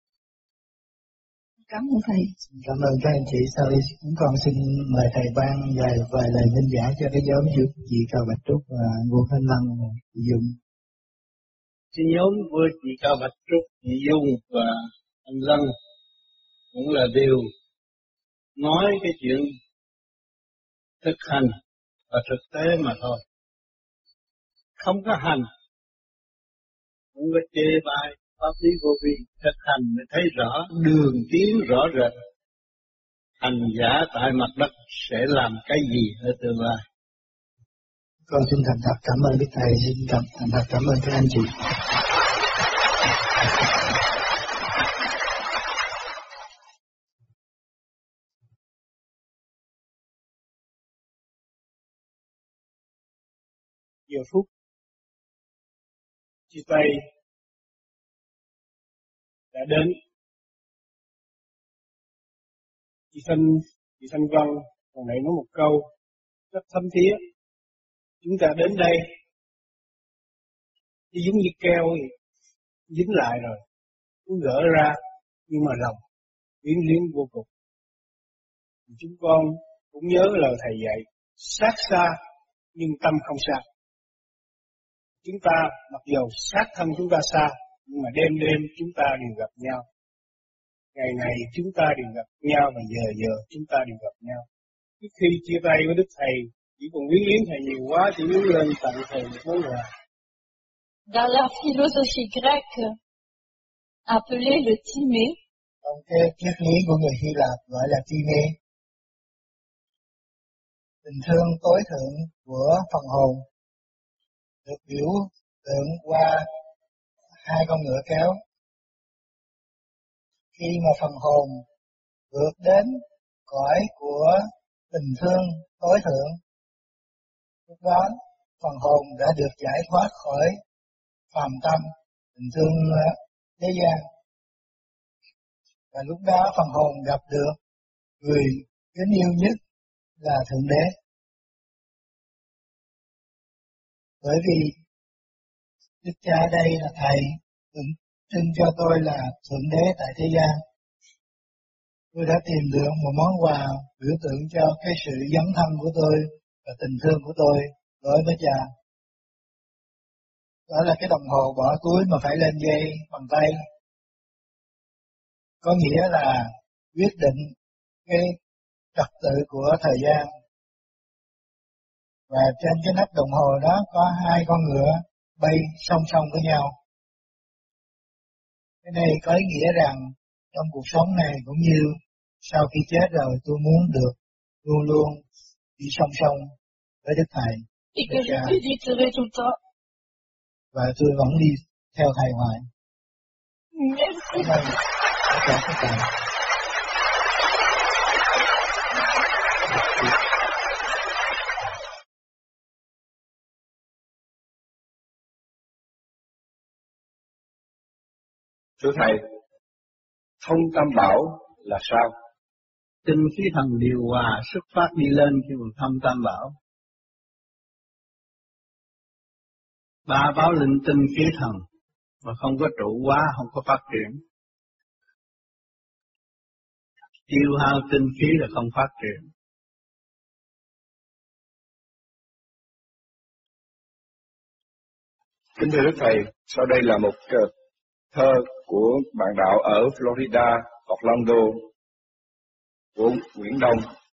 Cảm ơn thầy. Cảm ơn các anh chị. Sau đây chúng con xin mời thầy ban vài lời minh giảng cho cái nhóm chị Cao Bạch Trúc và Ngô Thanh Lăng dùng. Cái nhóm của chị Cao Bạch Trúc, chị Dung và anh Lăng cũng là đều nói cái chuyện thực hành và thực tế mà thôi. Không có hành, không có chê bai pháp lý vô vi, thực hành mới thấy rõ đường tiến rõ rệt. Hành giả tại mặt đất sẽ làm cái gì ở tương lai. Con xin thành thật cảm ơn Đức Thầy, xin thành thật cảm ơn các anh chị. Giờ phút chia tay đã đến. Chị Thanh Vân còn nãy nói một câu rất thấm thía. Chúng ta đến đây thì giống như keo dính lại rồi, muốn gỡ ra nhưng mà lòng quyến luyến vô cùng. Chúng con cũng nhớ lời thầy dạy, sát xa nhưng tâm không xa. Chúng ta mặc dù sát thân chúng ta xa, nhưng mà đêm chúng ta đều gặp nhau. Ngày ngày chúng ta đều gặp nhau và giờ chúng ta đều gặp nhau. Trước khi chia tay với Đức Thầy, chỉ còn quyến luyến Thầy nhiều quá, chỉ muốn lên tặng Thầy một món quà. Dans la philosophie grecque, appelée le timé, trong cái triết lý của người Hy Lạp gọi là timê, tình thương tối thượng của phần hồn được biểu tượng qua hai con ngựa kéo. Khi mà phần hồn vượt đến cõi của tình thương tối thượng, lúc đó phần hồn đã được giải thoát khỏi phàm tâm, tình thương thế gian. Và lúc đó phần hồn gặp được người kính yêu nhất là Thượng Đế. Bởi vì Đức Cha đây là Thầy tượng trưng cho tôi là Thượng Đế tại thế gian. Tôi đã tìm được một món quà biểu tượng cho cái sự dấn thân của tôi và tình thương của tôi đối với Cha. Đó là cái đồng hồ bỏ túi mà phải lên dây bằng tay. Có nghĩa là quyết định cái trật tự của thời gian. Và trên cái nắp đồng hồ đó có hai con ngựa bay song song với nhau. Cái này có ý nghĩa rằng trong cuộc sống này cũng như sau khi chết rồi tôi muốn được luôn luôn đi song song với Đức Thầy. et que je méditerai tout le temps. Và tôi vẫn đi theo Thầy hoài. Merci. Thưa Thầy, thông tam bảo là sao? Tinh khí thần điều hòa xuất phát đi lên khi mà thông tam bảo. Ba báo linh tinh khí thần mà không có trụ hóa, không có phát triển. Tiêu hao tinh khí là không phát triển. Kính thưa Đức Thầy, sau đây là một thơ của bạn đạo ở Florida, Orlando, của Nguyễn Đông.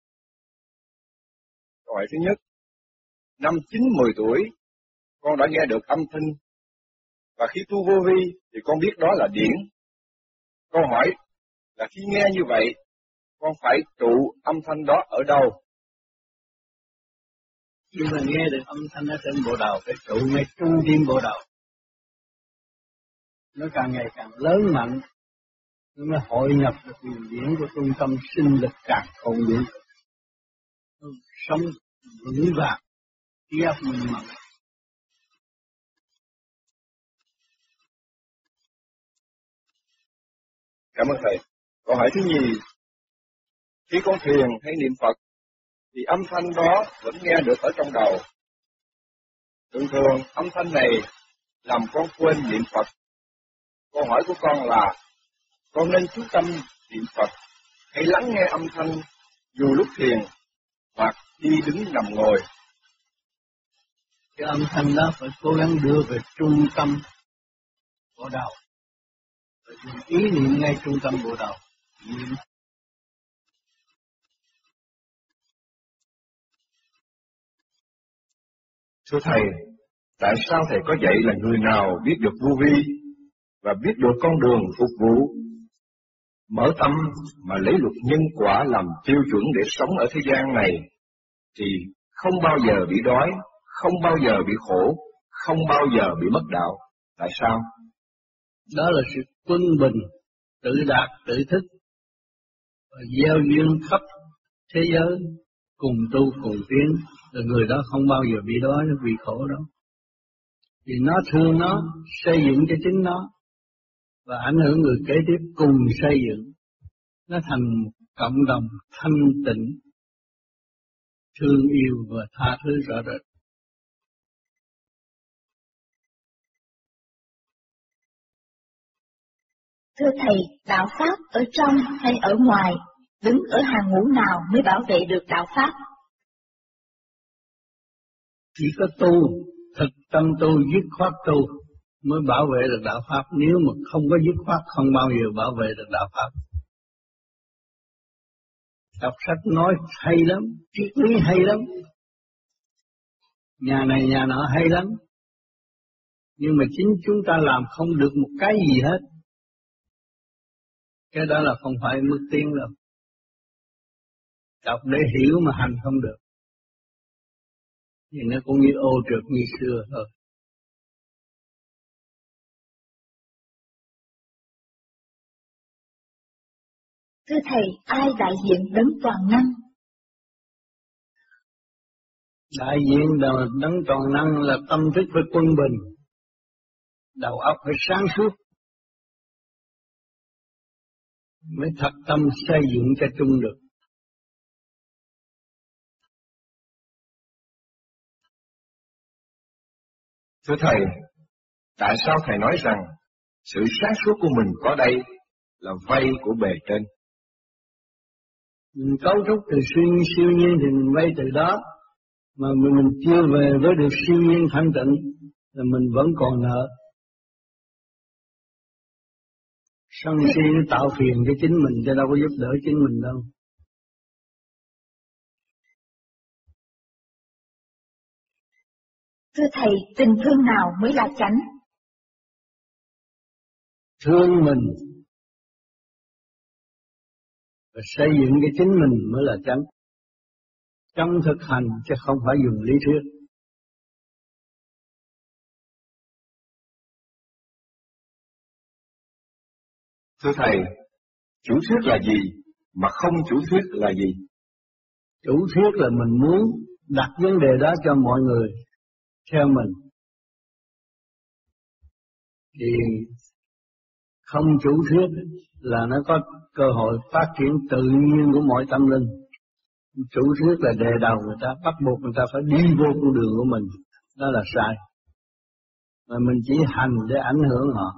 Câu hỏi thứ nhất, năm 9-10 tuổi, con đã nghe được âm thanh, và khi tu vô vi thì con biết đó là điển. Câu hỏi là khi nghe như vậy, con phải trụ âm thanh đó ở đâu? Khi mà nghe được âm thanh ở trên bộ đầu, phải trụ ngay trung tim bộ đầu. Nó càng ngày càng lớn mạnh, nó hội nhập được nguồn điển của trung tâm sinh lực càng hồn điển. Sống vững vàng, trí óc minh mẫn. Cảm ơn Thầy. Câu hỏi thứ nhì, khi con thiền hay niệm Phật, thì âm thanh đó vẫn nghe được ở trong đầu. Thường thường âm thanh này làm con quên niệm Phật. Câu hỏi của con là, con nên chú tâm niệm Phật, hay lắng nghe âm thanh dù lúc thiền hoặc khi đứng nằm ngồi? Cái âm thanh đó phải cố gắng đưa về trung tâm bộ đầu. Rồi dùng ý niệm ngay trung tâm bộ đầu. Thưa Thầy, tại sao Thầy có dạy là người nào biết được vô vi và biết được con đường phục vụ, mở tâm mà lấy luật nhân quả làm tiêu chuẩn để sống ở thế gian này, thì không bao giờ bị đói, không bao giờ bị khổ, không bao giờ bị mất đạo? Tại sao? Đó là sự quân bình, tự đạt, tự thức, và gieo duyên khắp thế giới, cùng tu cùng tiến, là người đó không bao giờ bị đói, nó bị khổ đâu. Vì nó thương nó, xây dựng cho chính nó, và ảnh hưởng người kế tiếp cùng xây dựng. Nó thành một cộng đồng thanh tịnh, thương yêu và tha thứ rõ rệt. Thưa Thầy, đạo Pháp ở trong hay ở ngoài, đứng ở hàng ngũ nào mới bảo vệ được đạo Pháp? Chỉ có tu, thực tâm tu, dứt khoát tu mới bảo vệ được đạo Pháp. Nếu mà không có dứt khoát, không bao giờ bảo vệ được đạo Pháp. Đọc sách nói hay lắm, triết lý hay lắm, nhà này nhà nọ hay lắm, nhưng mà chính chúng ta làm không được một cái gì hết. Cái đó là không phải mức tiến đâu. Đọc để hiểu mà hành không được, thì nó cũng như ô trượt như xưa thôi. Thưa Thầy, ai đại diện đấng toàn năng? Đại diện đấng toàn năng là tâm thức phải quân bình, đầu óc phải sáng suốt, mới thật tâm xây dựng cho chung được. Thưa Thầy, tại sao Thầy nói rằng sự sáng suốt của mình có đây là vay của bề trên? Mình cấu trúc từ siêu nhiên thì mình vay từ đó, mà mình chưa về với được siêu nhiên thanh tịnh là mình vẫn còn nợ. Sân si nó tạo phiền cho chính mình, chứ đâu có giúp đỡ chính mình đâu. Thưa Thầy, tình thương nào mới là chánh? Thương mình và xây dựng cho chính mình mới là chánh. Trong thực hành chứ không phải dùng lý thuyết. Thưa Thầy, chủ thuyết là gì, mà không chủ thuyết là gì? Chủ thuyết là mình muốn đặt vấn đề đó cho mọi người theo mình. Thì không chủ thuyết là nó có cơ hội phát triển tự nhiên của mọi tâm linh. Chủ thuyết là đề đầu người ta, bắt buộc người ta phải đi vô con đường của mình. Đó là sai. Mà mình chỉ hành để ảnh hưởng họ.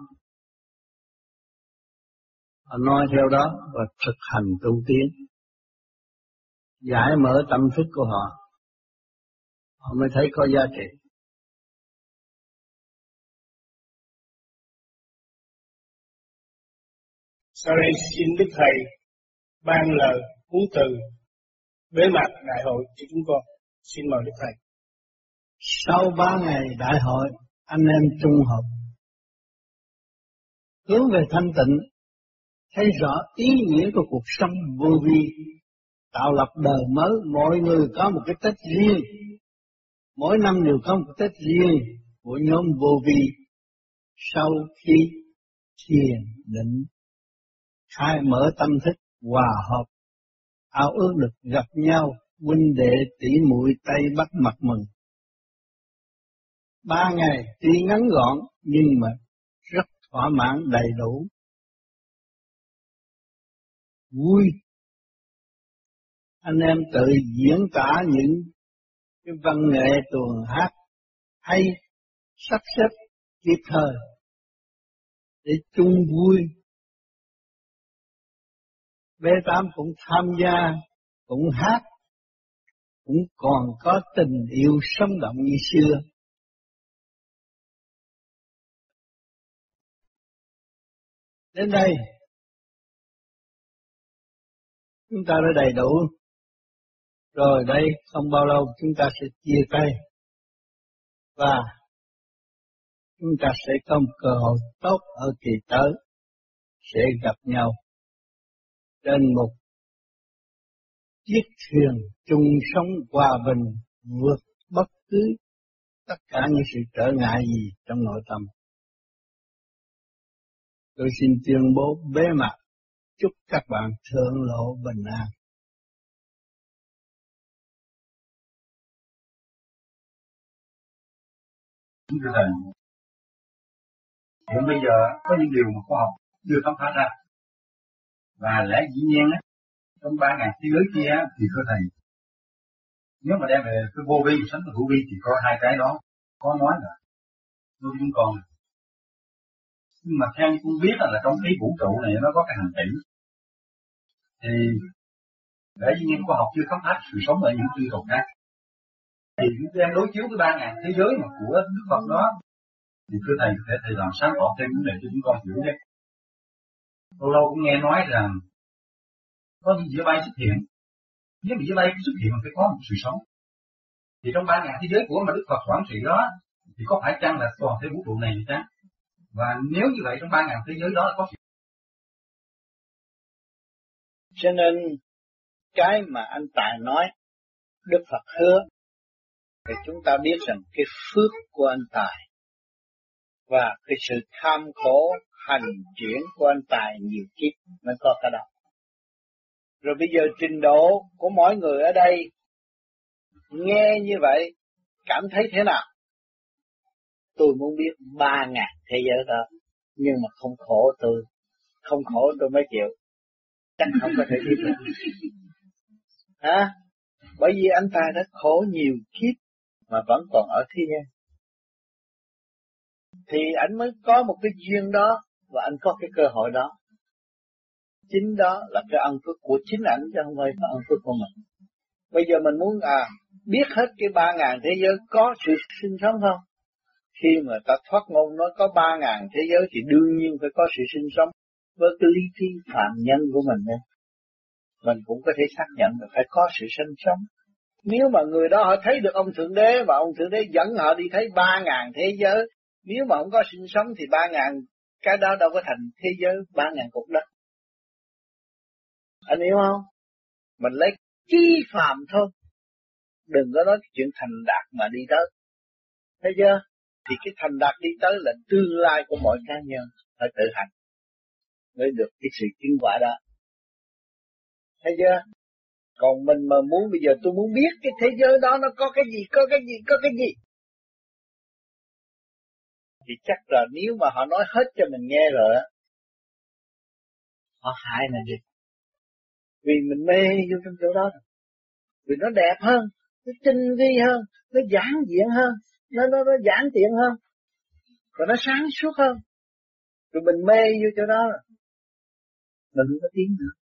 Họ nói theo đó và thực hành tu tiến. Giải mở tâm thức của họ. Họ mới thấy có giá trị. Sau đây xin Đức Thầy ban lời huấn từ bế mạc đại hội cho chúng con. Xin mời Đức Thầy. Sau 3 ngày đại hội, anh em trung họp, hướng về thanh tịnh, thấy rõ ý nghĩa của cuộc sống vô vi, tạo lập đời mới. Mọi người có một cái Tết riêng, mỗi năm đều có một cái Tết riêng của nhóm vô vi. Sau khi thiền định, khai mở tâm thức, hòa hợp, ao ước được gặp nhau, huynh đệ tỷ muội tay bắt mặt mừng. 3 ngày tuy ngắn gọn nhưng mà rất thỏa mãn đầy đủ. Vui. Anh em tự diễn tả những cái văn nghệ tuồng hát hay, sắp xếp kịp thời để chung vui. B8 cũng tham gia, cũng hát, cũng còn có tình yêu sống động như xưa. Đến đây, chúng ta đã đầy đủ. Rồi đây, không bao lâu chúng ta sẽ chia tay. Và chúng ta sẽ có một cơ hội tốt ở kỳ tới, sẽ gặp nhau trên một chiếc thuyền chung sống hòa bình, vượt bất cứ tất cả những sự trở ngại gì trong nội tâm. Tôi xin tuyên bố bế mạc, chúc các bạn thượng lộ bình an. Thưa Thầy, hiện bây giờ có những điều mà khoa học chưa khám phá ra, và lẽ dĩ nhiên á, trong 3.000 thế giới kia thì thưa Thầy, nếu mà đem về cái vô vi sánh với hữu vi thì có hai cái đó có nói là đối với chúng con. Nhưng mà theo như con biết là trong cái vũ trụ này nó có cái hành tinh, thì lẽ dĩ nhiên khoa học chưa khám phá sự sống ở những tinh cầu khác. Thì chúng em đối chiếu với 3.000 thế giới mà của Đức Phật đó, thì thưa Thầy có thể Thầy làm sáng tỏ thêm vấn đề cho chúng con hiểu nhé. Lâu lâu cũng nghe nói rằng có những dĩa bay xuất hiện, nếu mà dĩa bay xuất hiện phải có một sự sống. Thì trong 3.000 thế giới của mà Đức Phật quản trị đó, thì có phải chăng là toàn thể vũ trụ này hay chăng? Và nếu như vậy trong 3.000 thế giới đó là có sự. Cho nên cái mà anh Tài nói, Đức Phật hứa, thì chúng ta biết rằng cái phước của anh Tài và cái sự tham khổ hành chuyển của anh Tài nhiều kiếp mới có cái đó. Rồi bây giờ trình độ của mỗi người ở đây nghe như vậy cảm thấy thế nào? Tôi muốn biết 3.000 thế giới đó, nhưng mà không khổ tôi, không khổ tôi mới chịu, chắc không có thể biết được. Hả? Bởi vì anh Tài đã khổ nhiều kiếp mà vẫn còn ở thế gian, thì anh mới có một cái duyên đó và anh có cái cơ hội đó. Chính đó là cái ân phước của chính ảnh chứ không phải ân phước của mình. Bây giờ mình muốn biết hết cái 3.000 thế giới có sự sinh sống không? Khi mà ta thoát ngôn nói có 3.000 thế giới thì đương nhiên phải có sự sinh sống. Với cái lý trí phạm nhân của mình đây, mình cũng có thể xác nhận là phải có sự sinh sống. Nếu mà người đó họ thấy được ông Thượng Đế và ông Thượng Đế dẫn họ đi thấy 3.000 thế giới, nếu mà không có sinh sống thì 3.000 cái đó đâu có thành thế giới 3.000 cục đất. Anh hiểu không? Mình lấy chi phạm thôi, đừng có nói chuyện thành đạt mà đi tới. Thấy chưa? Thì cái thành đạt đi tới là tương lai của mọi cá nhân phải tự hành. mới được cái sự chứng quả đó. Thấy chưa? Còn mình mà muốn bây giờ tôi muốn biết cái thế giới đó nó có cái gì, có cái gì. Thì chắc là nếu mà họ nói hết cho mình nghe rồi á, họ hại mình đi. Vì mình mê vô trong chỗ đó. Vì nó đẹp hơn, nó tinh vi hơn, nó giản diện hơn, nó giản tiện hơn, rồi nó sáng suốt hơn. Rồi mình mê vô chỗ đó rồi, mình không có tiếng nữa.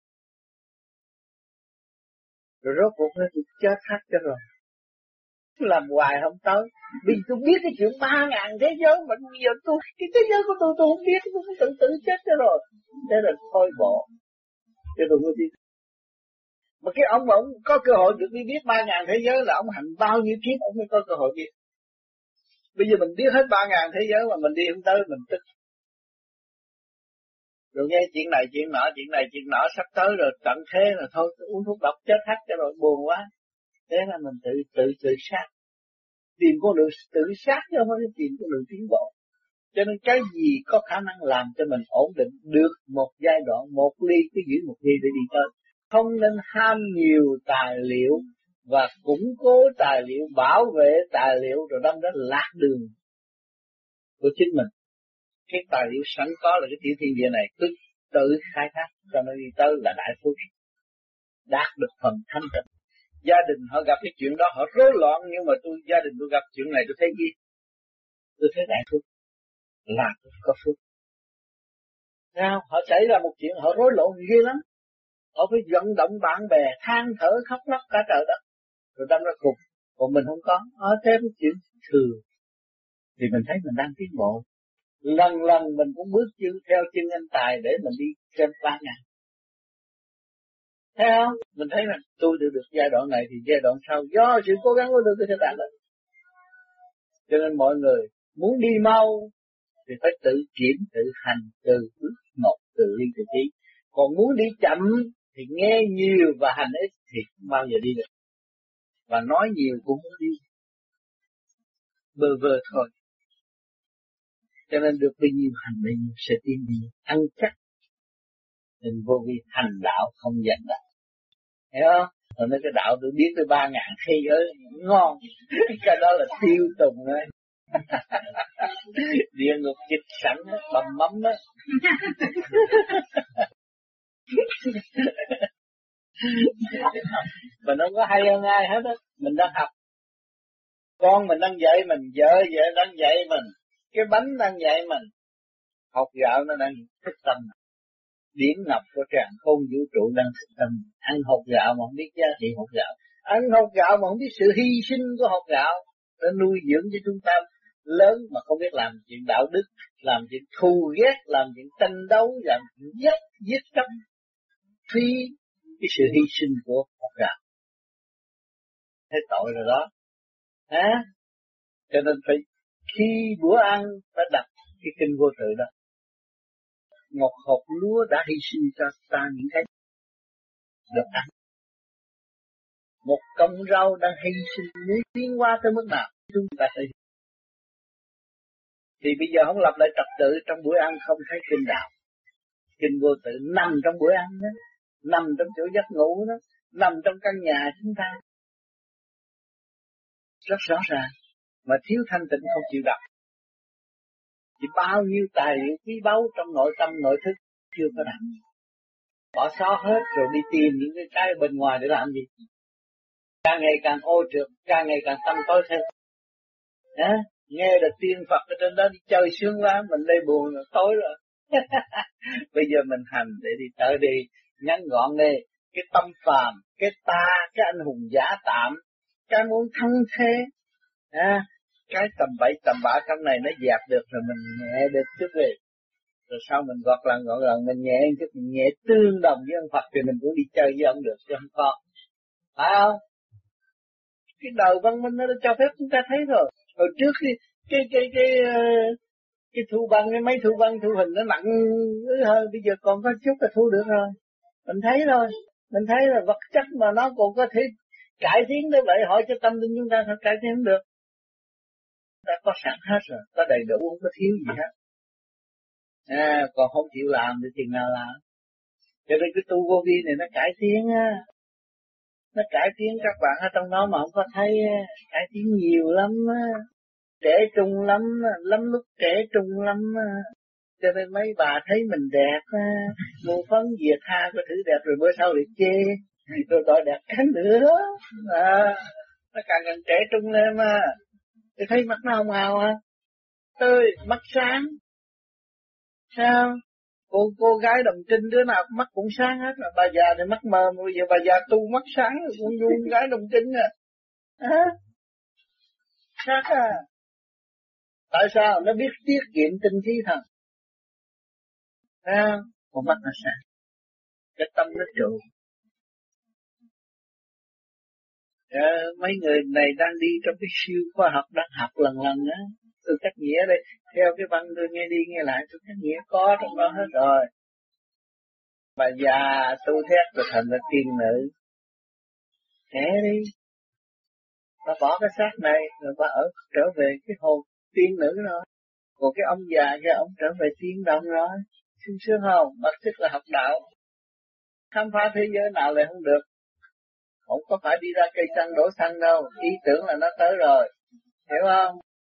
Rồi rốt cuộc nó chết thắt cho rồi. Làm hoài không tới. Vì tôi biết cái chuyện 3.000 thế giới mà bây giờ cái thế giới của tôi không biết, tôi cũng tự chết cho rồi. Thế là thôi bỏ. Chứ đừng có đi. Mà cái ông có cơ hội được đi biết 3.000 thế giới là ông hành bao nhiêu kiếp ông mới có cơ hội biết. Bây giờ mình biết hết 3.000 thế giới mà mình đi không tới mình tức. Rồi nghe chuyện này chuyện nọ sắp tới rồi tận thế là thôi uống thuốc độc chết hết cho rồi buồn quá. Thế là mình tự sát. Tìm con đường tự sát chứ không phải tìm con đường tiến bộ. Cho nên cái gì có khả năng làm cho mình ổn định được một giai đoạn, một ly cứ giữ một ly để đi tới. Không nên ham nhiều tài liệu và củng cố tài liệu, bảo vệ tài liệu rồi đâm đến lạc đường của chính mình. Cái tài liệu sẵn có là cái tiểu thiên địa này cứ tự khai thác cho nó đi tới là đại phước, đạt được phần thanh tịnh. Gia đình họ gặp cái chuyện đó họ rối loạn, nhưng mà gia đình tôi gặp chuyện này tôi thấy gì? Tôi thấy đại phước, là có phước. Nào, họ xảy ra một chuyện họ rối loạn ghê lắm. Họ phải vận động bạn bè, than thở khóc lóc cả trời đất, rồi đâm ra cục, còn mình không có. Thế cái chuyện thường thì mình thấy mình đang tiến bộ. Lần mình cũng bước theo chân anh Tài để mình đi trên 3.000. Thấy không? Mình thấy là tôi được giai đoạn này thì giai đoạn sau do sự cố gắng của tôi sẽ đạt được. Cho nên mọi người muốn đi mau thì phải tự kiểm, tự hành, tự bước một, tự liên tự trí. Còn muốn đi chậm thì nghe nhiều và hành ít thì không bao giờ đi được. Và nói nhiều cũng không đi. Bơ vơ thôi. Cho nên được bao nhiêu hành bao nhiêu sẽ tiến đi, ăn chắc. Nên vô vi hành đạo không giành đạo. Hiểu không? Rồi nói cái đạo tôi biết tới 3.000 thế giới ngon. Cái đó là tiêu tùng đấy. Địa ngục dịch sẵn á, bầm mắm á. Mình không có hay hơn ai hết á. Mình đang học. Con mình đang dạy mình, vợ đang dạy mình, cái bánh đang dạy mình. Học gạo nó đang thức tâm. Điểm ngập của tràn khôn vũ trụ đang thức tâm. Ăn hột gạo mà không biết giá trị hột gạo. Ăn hột gạo mà không biết sự hy sinh của hột gạo. Nó nuôi dưỡng cho chúng ta lớn mà không biết làm chuyện đạo đức, làm chuyện thù ghét, làm chuyện tranh đấu, làm chuyện giết chóc. Phi cái sự hy sinh của hột gạo. Thế tội rồi đó. Cho nên phải khi bữa ăn phải đặt cái kinh vô tự đó. Một hộp lúa đã hy sinh cho ta những cái được ăn. Một cọng rau đang hy sinh muốn tiến qua tới mức nào chúng ta phải. Thì bây giờ không lập lại trật tự trong bữa ăn không thấy kinh đạo. Kinh vô tự nằm trong bữa ăn đó, nằm trong chỗ giấc ngủ đó, nằm trong căn nhà chúng ta. Rất rõ ràng, mà thiếu thanh tịnh không chịu đọc. Thì bao nhiêu tài liệu quý báu trong nội tâm nội thức chưa có đọc. Bỏ xó hết rồi đi tìm những cái bên ngoài để làm gì? Càng ngày càng ô trượt, càng ngày càng tâm tối thêm. Nghe được tiên Phật ở trên đó đi chơi sướng quá, mình đây buồn rồi, tối rồi. Bây giờ mình hành để đi tới đi, ngắn gọn đi. Cái tâm phàm, cái ta, cái anh hùng giả tạm, cái muốn thăng thế, cái tầm bậy tầm bạ trong này nó dạt được rồi mình nhẹ được chút đi. Rồi sau mình gọt lần mình nhẹ chút, mình nhẹ tương đồng với ông Phật thì mình cũng đi chơi với ông được chứ không có. Phải không? Cái đời văn minh nó đã cho phép chúng ta thấy rồi. Hồi trước cái thu băng, cái máy thu băng thu hình nó nặng hơn, bây giờ còn có chút là thu được rồi. Mình thấy rồi, mình thấy là vật chất mà nó còn có thể cải tiến đến vậy, hỏi cho tâm linh chúng ta sao cải tiến được. Ta có sẵn hết rồi, có đầy đủ, không có thiếu gì hết. Còn không chịu làm thì chừng nào làm. Cho nên cái tu vô vi này nó cải tiến á. Nó cải tiến các bạn ở trong đó mà không có thấy cải tiến nhiều lắm á. Trẻ trung lắm, lắm lúc trẻ trung lắm á. Cho nên mấy bà thấy mình đẹp á, mua phấn diệt tha cái thứ đẹp rồi bữa sau lại chê, rồi đòi đẹp cái nữa. Nó càng trẻ trung lên mà. Tôi thấy mắt nó hồng hào à. Mắt sáng. Sao? Cô gái đồng trinh đứa nào mắt cũng sáng hết, mà bà già thì mắt mờ, mà bây giờ bà già tu mắt sáng, con gái đồng trinh à. Khác à. Tại sao? Nó biết tiết kiệm tinh khí thần. Con mắt nó sáng. Cái tâm nó trụ. Mấy người này đang đi trong cái siêu khoa học, đang học lần á. Tôi cách nghĩa đây, theo cái văn tôi nghe đi nghe lại, tôi cách nghĩa có trong đó hết rồi. Bà già tu thét rồi thành là tiên nữ. Thế đi. Bà bỏ cái xác này, rồi bà trở về cái hồn tiên nữ rồi. Còn cái ông già kia, ông trở về tiên đồng rồi. Sung sướng không? Bác thích là học đạo. Khám phá thế giới nào lại không được. Không có phải đi ra cây xăng đổ xăng đâu. Ý tưởng là nó tới rồi. Hiểu không?